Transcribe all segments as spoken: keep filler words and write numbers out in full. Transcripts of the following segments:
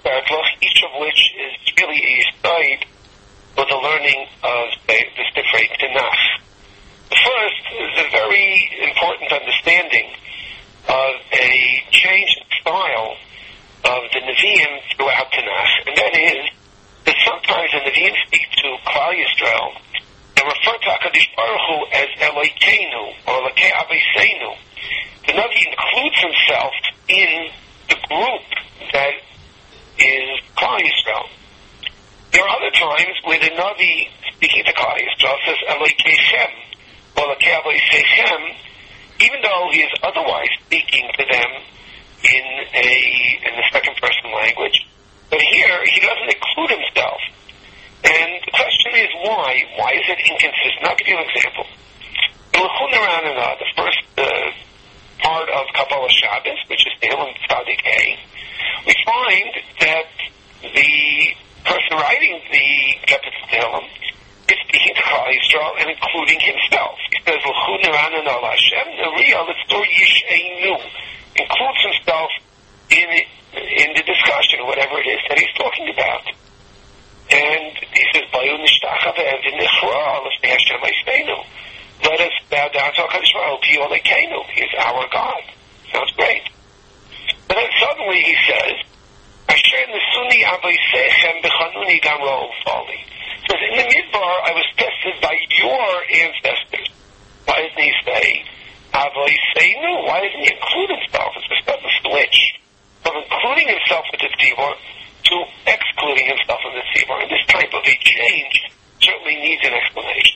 Bertloch, each of which is really a side for the learning of the, the Sifrei Tanakh. The first is a very important understanding of a change in style of the Nevi'im throughout Tanakh, and that is that sometimes the Nevi'im speak to Klal Yisrael and refer to HaKadosh Baruch Hu as Elokeinu or Elokei Avosenu. The Navi includes himself in the group that is Klal Yisrael. There are other times where the Navi, speaking to Klal Yisrael, says Elokei Shem or Elokei Avosechem, even though he is otherwise speaking to them in a in the second person language. But here, he doesn't include himself. And the question is why? Why is it inconsistent? I'll give you an example. In L'chun Aranana, the first uh, part of Kabbalah Shabbos, which is Tehillim Tzadik A, we find that the person writing the Geppetz Tehillim is speaking to Klal Yisrael and including himself. He says, L'chun Aranana L'Hashem, Neriya L'tzor Yish'einu, includes himself in in the discussion, whatever it is that he's talking about. And he says, Bayu Nishtacha Ve'evinichra L'fnei Hashem Eisneinu. Let us bow down to HaKadosh Baruch Hu, Elokeinu. He is our God. Sounds great. But then suddenly he says, Asher Nesuni Avosechem B'chanuni Gam Lo Ufali. He says, in the Midbar, I was tested by your ancestors. Why doesn't he say, Avosenu? Why doesn't he include himself? It's a sudden switch from including himself with the Tzibor to excluding himself from the Tzibor. And this type of a change certainly needs an explanation.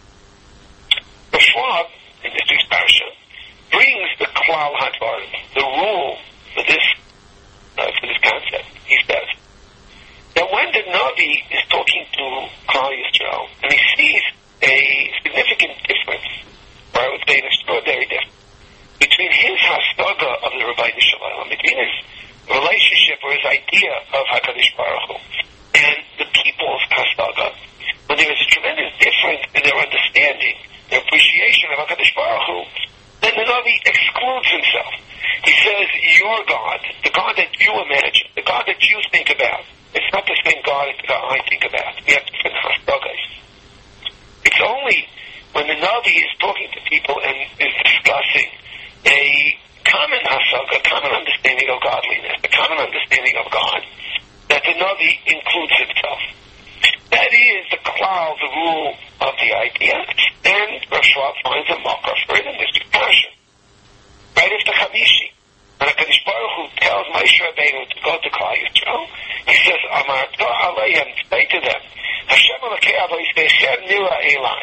The Schwab, in this week's parasha, brings the Klal Hadvarim, the rule for this uh, for this concept. He says that when the Navi is talking to Klal Yisrael and he sees a significant difference, or I would say an extraordinary difference, between his hasaga of the Rabbi Shalom, between his relationship or his idea of HaKadosh Baruch Hu, and the people's hasaga, when there is a tremendous difference in their understanding, their appreciation of HaKadosh Baruch Hu, then the Navi excludes himself. He says, your God, the God that you imagine, the God that you think about, it's not the same God as the God I think about. We have different hasagas. It's only when the Navi is talking to people and is discussing a common hasaga, a common understanding of godliness, a common understanding of God, that the Navi includes himself. That is the klal, the rule of the idea, and Rav Schwab finds a makar for it in this passion. Right after Chamishi, when HaKadosh Baruch Hu tells Moshe Rabbeinu to go to Klal Yisrael, he says, Amarta Aleihem, say to them, Hashem Elokei Avosechem Nira Elai.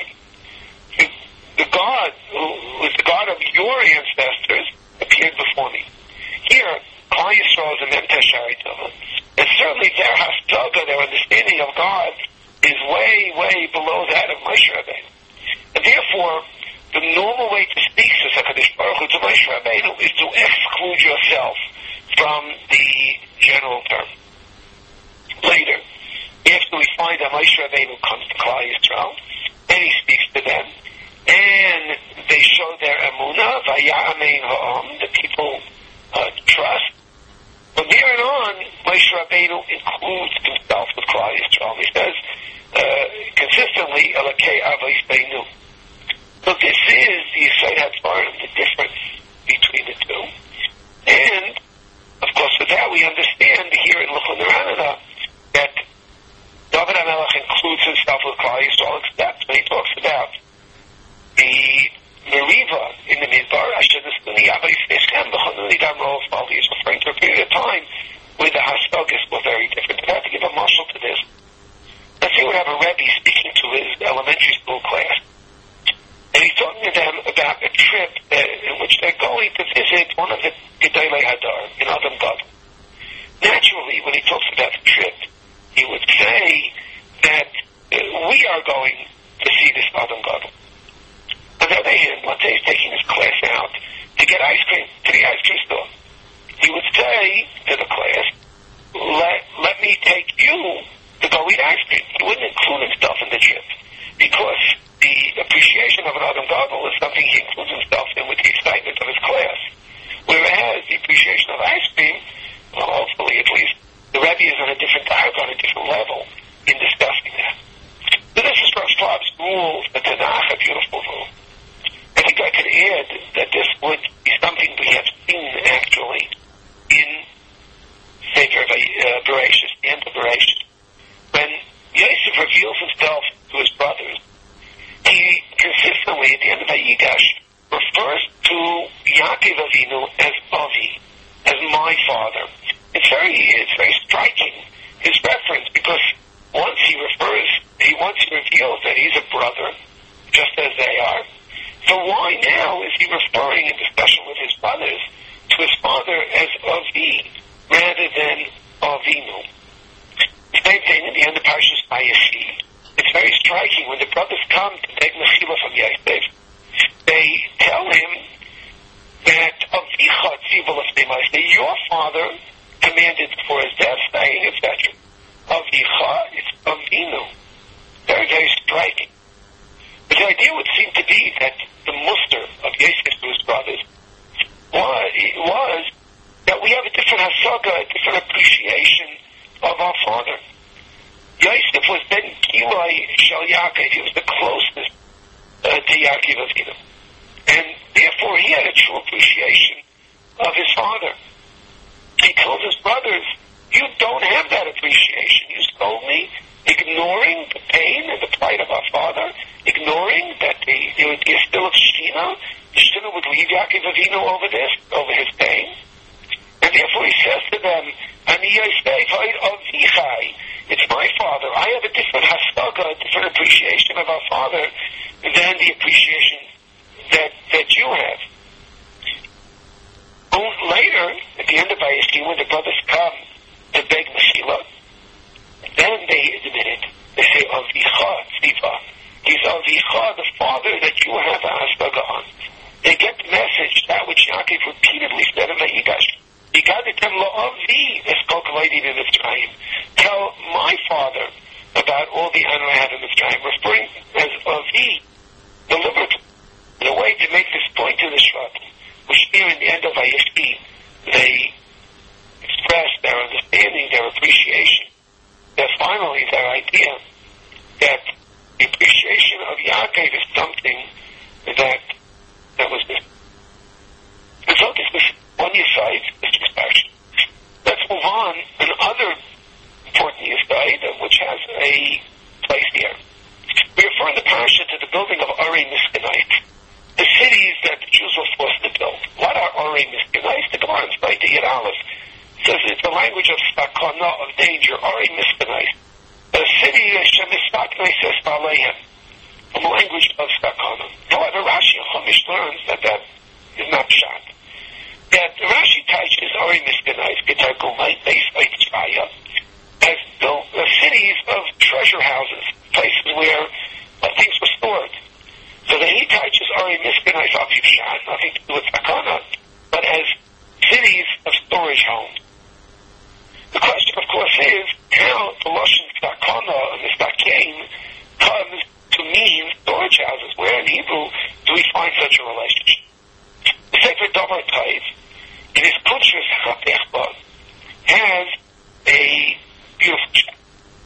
The God, who is the God of your ancestors, appeared before me. Here, Klal Yisrael is a mem teshari tova, and certainly their hasaga, their understanding of God, is way, way below that of Moshe Rabbeinu. And therefore, the normal way to speak to HaKadosh Baruch Hu, to Moshe Rabbeinu, is to exclude yourself from the general term. Later, after we find that Moshe Rabbeinu comes to Klal Yisrael, and he speaks to them, and they show their emunah, vayamein ha'am, the people uh, trust. From there and on, Moshe Rabbeinu includes himself with Klal Yisrael. He says uh, consistently, Elokei Avosenu. So this is the Yisod HaDvarim, the difference between the two. And, of course, with that we understand here in L'chun Aranana that David HaMelech includes himself with Klal Yisrael, except when he talks about the Meriva in the Midbar, Asher Nesuni Avosechem B'chanuni Gam Lo Ufali, is referring to a period of time where the hasagas were very different. But I have to give a mashal to this. Let's say we have a Rebbe speaking to his elementary school class, and he's talking to them about a trip uh, in which they're going to visit one of the Gedolei Hadar in Adam Gadol. Naturally, when he talks about the trip, he would say that uh, we are going to see this Adam Gadol. On the other hand, let's say he's taking his class out to get ice cream to the ice cream store. He would say to the class, let, let me take you to go eat ice cream. He wouldn't include himself in the trip because the appreciation of an Adam Gadol is something he includes himself in with the excitement of his class. Whereas the appreciation of ice cream, well, hopefully at least, the Rebbe Rebbe is on a different type, on a different level in discussing that. So this is Rav Schwab's rule, the Tanakh, a beautiful rule. I think I could add that this would be something we have seen actually in Sefer uh, Bereshit, the end of Bereshit. When Yosef reveals himself to his brothers, he consistently, at the end of Vayigash, refers to Yaakov Avinu as Avi, as my father. It's very, it's very striking, his reference, because once he refers, he once he reveals that he's a brother, just as they are. So why now is he referring in discussion with his brothers to his father as Avi rather than Avinu? Same thing in the end of Parshas Vayechi. It's very striking when the brothers come to beg Mechila from Yosef. They tell him that Avicha tzivah l'fnei ma'aseh, your father commanded for his death, saying, et cetera. Avicha, it's Avinu. Very, very striking. But the idea would seem to be that the muster of Yosef to his brothers was, was that we have a different hasaga, a different appreciation of our father. Yosef was then Gilai Shel Yaakov. He was the closest uh, to Yaakov Avinu. And therefore he had a true appreciation of his father. He told his brothers, you don't have that appreciation. You stole me, ignoring the pain and the plight of our father, ignoring that the, there would be a still of Shechina. The Shechina would leave Yaakov Avinu over this, over his pain. And therefore he says to them, Ani Yosef Avichai, it's my father. I have a different hasaga, a different appreciation of our father than the appreciation that that you have. Oh, later, at the end of Vayechi, when the brothers come to beg Mechila, then they admit it. They say, Avicha tzivah. He's Avicha, the father that you have a hasaga on. They get the message, that which Yaakov repeatedly said in Vayigash. Tell my father about all the honor I have in Mitzrayim, referring as Avi, deliberately, in a way to make this point to the Shvat, which here in the end of Vayechi, they express their understanding, their appreciation, that finally their idea that the appreciation of Yaakov is something that that was missing. And so this is one side, this discussion. Let's move on another important side, which has a place here. We refer in the parasha to the building of Arei Miskenite, the cities that the Jews were forced to build. What are Arei Miskenite? The Gemara in Sfaita Yud Aleph says it's the language of sakana, of danger. Arei Miskenite, a city shemistaknei says ba'aleihem, from the language of sakana. However, Rashi and Chumash learns that that is not pshat. That Rashi teaches Arei Miskenite, Getargumai, Beis Eitzraya, as built uh, cities of treasure houses, places where uh, things were stored. So the he teaches Arei Miskenite, nothing to do with sakana, but as cities of storage homes. The question, of course, is how the Lashon sakana and the sakein comes to mean storage houses. Where in Hebrew do we find such a relationship? The Sefer Davar Taiv, in his Kuntres Chapechba, has a beautiful chapter.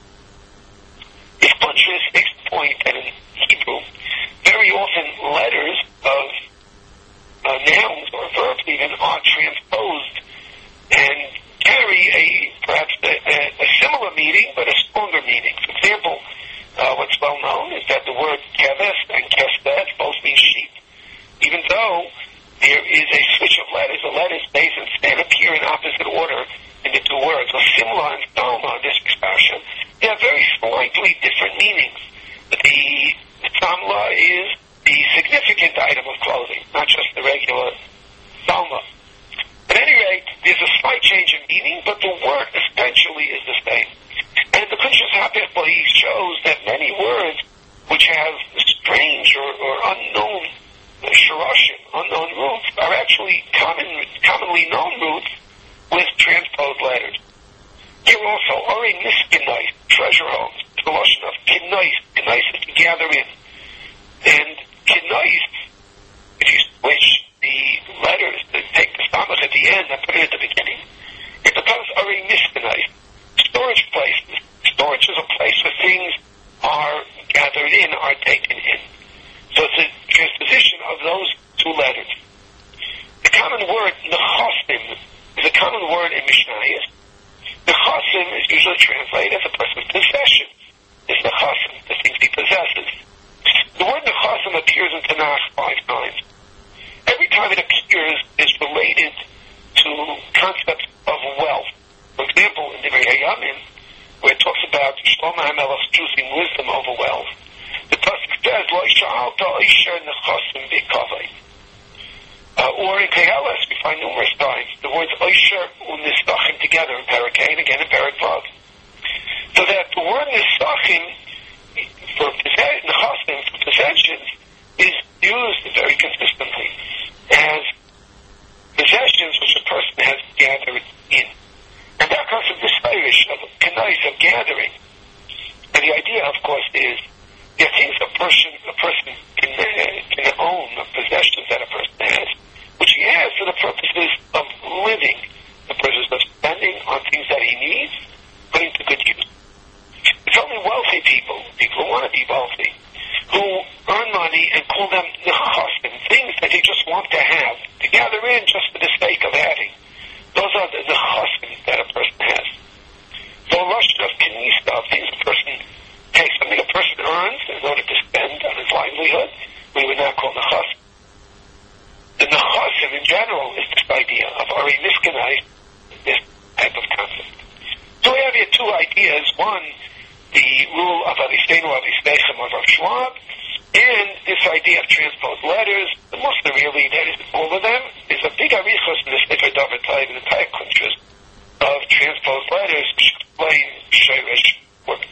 His Kuntres makes the point that in Hebrew, very often letters of uh, nouns or verbs even are transposed and carry a perhaps a, a, a similar meaning, but a stronger meaning. For example, uh, what's well known is that the word keves and kesvet both mean sheep. Even though there is a switch of letters, the letters base and stem appear in opposite order in the two words. Or similar and Salma in this expression, they have very slightly different meanings. The Samla is the significant item of clothing, not just the regular Salma. At any rate, there's a slight change in meaning, but the word essentially is the same. And the Kuntres Hapechba shows that many words which have strange or, or unknown shirashim, unknown roots, are actually common, commonly known roots with transposed letters. Here also, Arei Miskenite, treasure homes, the Lashon of Kinais. Kinais is to gather in. And Kinais, if you switch the letters, to take the samach at the end and put it at the beginning, it becomes Arei Miskenite, storage places. Storage is a place where things are gathered in, are taken in. So it's a transposition of those two letters. The common word, nechasim, is a common word in Mishnayos. Nechasim is usually translated as a person's possession. It's nechasim, the things he possesses. The word nechasim appears in Tanakh five times. Every time it appears, it's related to concepts of wealth. For example, in the Hayamim, where it talks about Shlomo HaMelech choosing wisdom over wealth, the pasuk says, "Lo sha'alta oisher nechasim b'kavay." Uh, or in Keheles, we find numerous times the words oisher and nistachim together in Parak A and again in Parak Vav. So that the word nistachim for nechasim, for possessions, is used very consistently as possessions which a person has gathered in. And that comes from this Irish of kanais, of gathering. And the idea, of course, is there are things a person, a person can, uh, can own, of possessions that a person has, which he has for the purposes of living, the purposes of spending on things that he needs, putting to good use. It's only wealthy people, people who want to be wealthy, who earn money and call them nechasim, things that they just want to have, to gather in just for the sake of having. Those are the nechasim that a person has. So a rush of kanista, of things a person takes, something a person earns in order to spend on his livelihood, we would now call nechasim. The nechasim in general is this idea of ari miskanai, this type of concept. So we have here two ideas. One, the rule of Avistenu, Avistechem, of Rav Schwab, and this idea of transposed letters. The Muslim really, that is all of them, is a big arichos in the Sefer David Taiv and the entire countries of transposed letters which explain Sheirish words.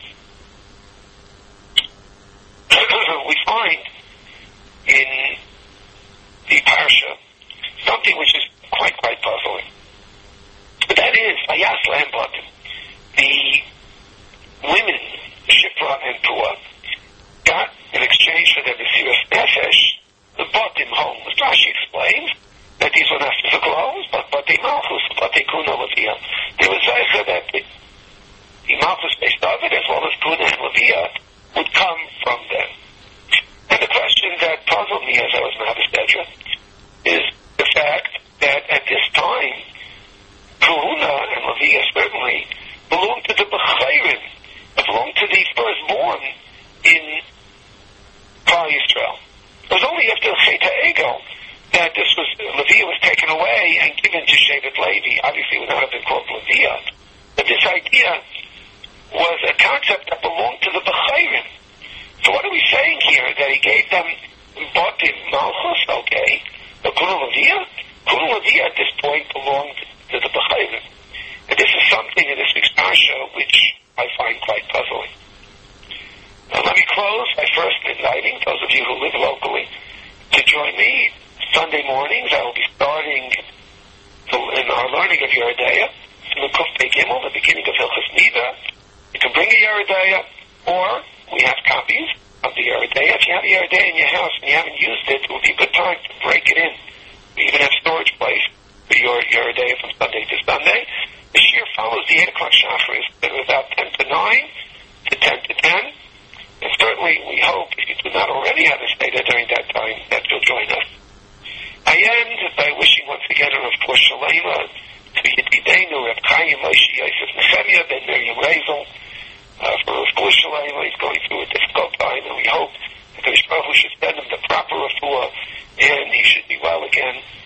We find in the Parsha something which is quite, quite puzzling. But that is, Vayas Lambatim, the women, Shipra and Pua, got in exchange for their Mesiras Nefesh, the Batim homes. Rashi explains that these were not physical homes, but Batim Malchus, Batim Kuna Levia. There was Zeicha that the, the Malchus based David, as well as Kuna and Levia, would come from them. And the question that puzzled me as I was Mahavistedra is the fact that at this time, Kuna and Levia certainly belonged to the Bechayrim, belonged to the firstborn in Klal Yisrael. It was only after Chet HaEgel that this was, Leviah was taken away and given to Shevet Levi. Obviously, it would not have been called Leviah. But this idea was a concept that belonged to the Bechayrim. So what are we saying here? That he gave them Batim Malchus, okay. But Kuna Leviah? Kuna Leviah at this point belonged to the Bechayrim. And this is something in this week's Parsha which I find quite puzzling. Now let me close by first inviting those of you who live locally to join me Sunday mornings. I will be starting in our learning of Yeridea from the Kuf Pei Gimel, the beginning of Hilchos Nida. You can bring a Yeridea, or we have copies of the Yeridea. If you have a Yeridea in your house and you haven't used it, it will be a good time to break it in. We even have storage place for your Yeridea from Sunday to Sunday. This year follows the eight o'clock Shacharis, about ten to nine to ten to ten. And certainly we hope, if you do not already have a Seder during that time, that you'll join us. I end by wishing once again a Rav Shalema to Yedidenu, Rav Chaim Moshe Yosef Nechemia ben Miriam Rezel. Uh, for Rav Shalema, he's going through a difficult time, and we hope that the Baruch Hu should send him the proper refuah, and he should be well again.